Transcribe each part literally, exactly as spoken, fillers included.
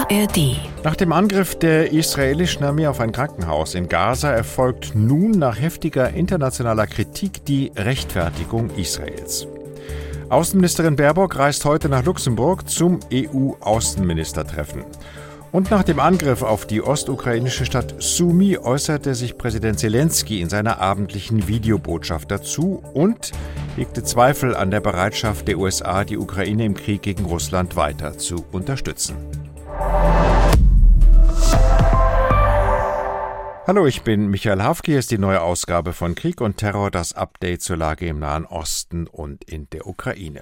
A R D. Nach dem Angriff der israelischen Armee auf ein Krankenhaus in Gaza erfolgt nun nach heftiger internationaler Kritik die Rechtfertigung Israels. Außenministerin Baerbock reist heute nach Luxemburg zum E U-Außenministertreffen. Und nach dem Angriff auf die ostukrainische Stadt Sumy äußerte sich Präsident Zelensky in seiner abendlichen Videobotschaft dazu und legte Zweifel an der Bereitschaft der U S A, die Ukraine im Krieg gegen Russland weiter zu unterstützen. Hallo, ich bin Michael Hafke, hier ist die neue Ausgabe von Krieg und Terror, das Update zur Lage im Nahen Osten und in der Ukraine.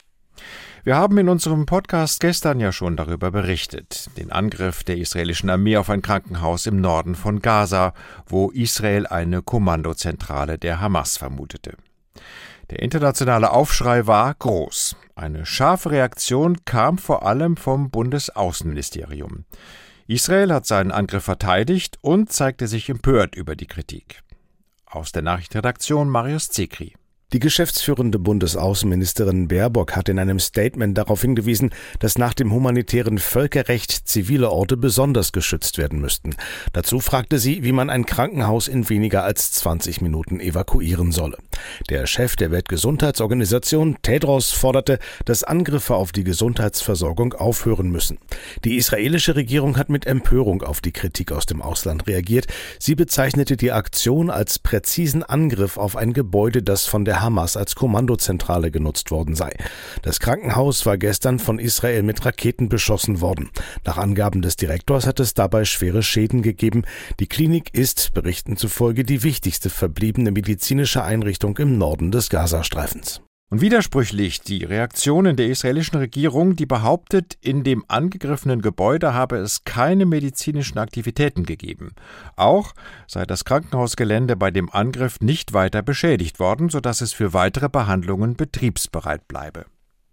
Wir haben in unserem Podcast gestern ja schon darüber berichtet, den Angriff der israelischen Armee auf ein Krankenhaus im Norden von Gaza, wo Israel eine Kommandozentrale der Hamas vermutete. Der internationale Aufschrei war groß. Eine scharfe Reaktion kam vor allem vom Bundesaußenministerium. Israel hat seinen Angriff verteidigt und zeigte sich empört über die Kritik. Aus der Nachrichtenredaktion Marius Zekri. Die geschäftsführende Bundesaußenministerin Baerbock hat in einem Statement darauf hingewiesen, dass nach dem humanitären Völkerrecht zivile Orte besonders geschützt werden müssten. Dazu fragte sie, wie man ein Krankenhaus in weniger als zwanzig Minuten evakuieren solle. Der Chef der Weltgesundheitsorganisation, Tedros, forderte, dass Angriffe auf die Gesundheitsversorgung aufhören müssen. Die israelische Regierung hat mit Empörung auf die Kritik aus dem Ausland reagiert. Sie bezeichnete die Aktion als präzisen Angriff auf ein Gebäude, das von der Hamas als Kommandozentrale genutzt worden sei. Das Krankenhaus war gestern von Israel mit Raketen beschossen worden. Nach Angaben des Direktors hat es dabei schwere Schäden gegeben. Die Klinik ist, Berichten zufolge, die wichtigste verbliebene medizinische Einrichtung im Norden des Gazastreifens. Und widersprüchlich die Reaktionen der israelischen Regierung, die behauptet, in dem angegriffenen Gebäude habe es keine medizinischen Aktivitäten gegeben. Auch sei das Krankenhausgelände bei dem Angriff nicht weiter beschädigt worden, sodass es für weitere Behandlungen betriebsbereit bleibe.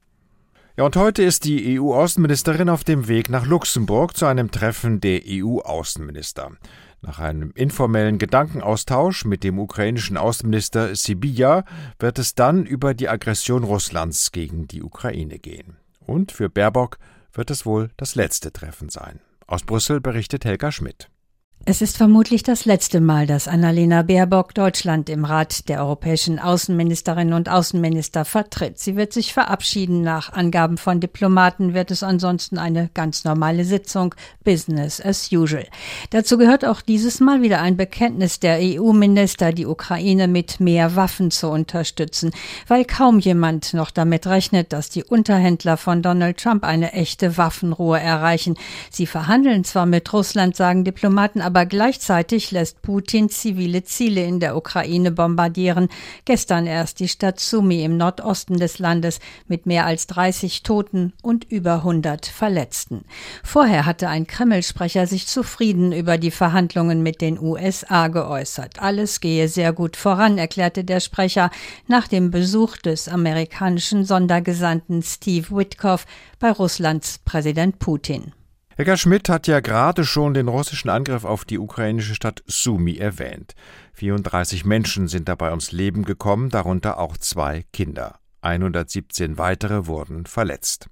Ja, und heute ist die E U-Außenministerin auf dem Weg nach Luxemburg zu einem Treffen der E U-Außenminister. Nach einem informellen Gedankenaustausch mit dem ukrainischen Außenminister Sybiha wird es dann über die Aggression Russlands gegen die Ukraine gehen. Und für Baerbock wird es wohl das letzte Treffen sein. Aus Brüssel berichtet Helga Schmidt. Es ist vermutlich das letzte Mal, dass Annalena Baerbock Deutschland im Rat der europäischen Außenministerinnen und Außenminister vertritt. Sie wird sich verabschieden. Nach Angaben von Diplomaten wird es ansonsten eine ganz normale Sitzung, Business as usual. Dazu gehört auch dieses Mal wieder ein Bekenntnis der E U-Minister, die Ukraine mit mehr Waffen zu unterstützen, weil kaum jemand noch damit rechnet, dass die Unterhändler von Donald Trump eine echte Waffenruhe erreichen. Sie verhandeln zwar mit Russland, sagen Diplomaten, aber Aber gleichzeitig lässt Putin zivile Ziele in der Ukraine bombardieren. Gestern erst die Stadt Sumy im Nordosten des Landes mit mehr als dreißig Toten und über hundert Verletzten. Vorher hatte ein Kreml-Sprecher sich zufrieden über die Verhandlungen mit den U S A geäußert. Alles gehe sehr gut voran, erklärte der Sprecher nach dem Besuch des amerikanischen Sondergesandten Steve Witkoff bei Russlands Präsident Putin. Helga Schmidt hat ja gerade schon den russischen Angriff auf die ukrainische Stadt Sumy erwähnt. vierunddreißig Menschen sind dabei ums Leben gekommen, darunter auch zwei Kinder. hundertsiebzehn weitere wurden verletzt.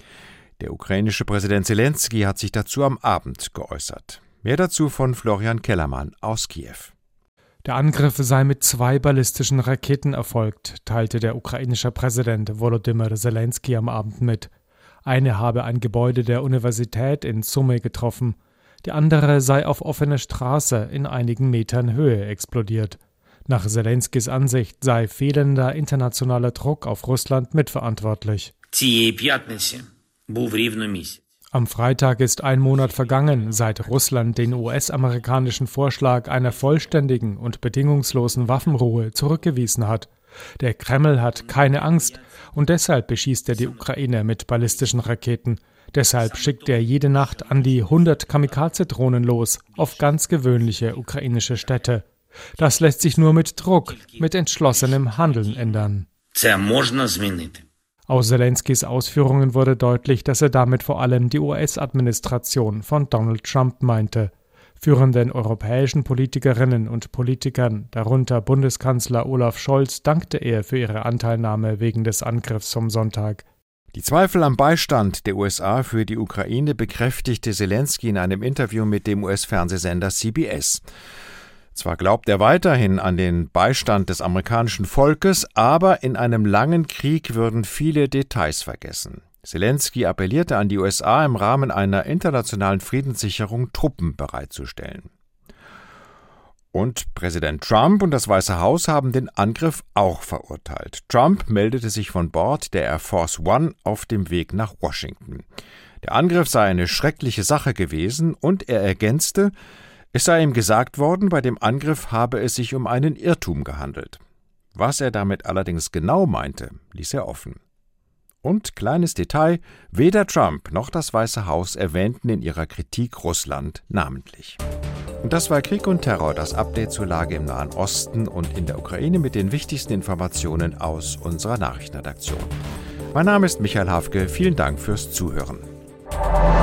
Der ukrainische Präsident Zelensky hat sich dazu am Abend geäußert. Mehr dazu von Florian Kellermann aus Kiew. Der Angriff sei mit zwei ballistischen Raketen erfolgt, teilte der ukrainische Präsident Volodymyr Zelensky am Abend mit. Eine habe ein Gebäude der Universität in Sumy getroffen, die andere sei auf offener Straße in einigen Metern Höhe explodiert. Nach Zelenskys Ansicht sei fehlender internationaler Druck auf Russland mitverantwortlich. Am Freitag ist ein Monat vergangen, seit Russland den U S-amerikanischen Vorschlag einer vollständigen und bedingungslosen Waffenruhe zurückgewiesen hat. Der Kreml hat keine Angst und deshalb beschießt er die Ukraine mit ballistischen Raketen. Deshalb schickt er jede Nacht an die hundert Kamikaze-Drohnen los auf ganz gewöhnliche ukrainische Städte. Das lässt sich nur mit Druck, mit entschlossenem Handeln ändern. Aus Zelenskys Ausführungen wurde deutlich, dass er damit vor allem die U S-Administration von Donald Trump meinte. Führenden europäischen Politikerinnen und Politikern, darunter Bundeskanzler Olaf Scholz, dankte er für ihre Anteilnahme wegen des Angriffs vom Sonntag. Die Zweifel am Beistand der U S A für die Ukraine bekräftigte Selenskyj in einem Interview mit dem U S-Fernsehsender C B S. Zwar glaubt er weiterhin an den Beistand des amerikanischen Volkes, aber in einem langen Krieg würden viele Details vergessen. Selenskyj appellierte an die U S A, im Rahmen einer internationalen Friedenssicherung Truppen bereitzustellen. Und Präsident Trump und das Weiße Haus haben den Angriff auch verurteilt. Trump meldete sich von Bord der Air Force One auf dem Weg nach Washington. Der Angriff sei eine schreckliche Sache gewesen und er ergänzte, es sei ihm gesagt worden, bei dem Angriff habe es sich um einen Irrtum gehandelt. Was er damit allerdings genau meinte, ließ er offen. Und kleines Detail, weder Trump noch das Weiße Haus erwähnten in ihrer Kritik Russland namentlich. Und das war Krieg und Terror, das Update zur Lage im Nahen Osten und in der Ukraine mit den wichtigsten Informationen aus unserer Nachrichtenredaktion. Mein Name ist Michael Hafke, vielen Dank fürs Zuhören.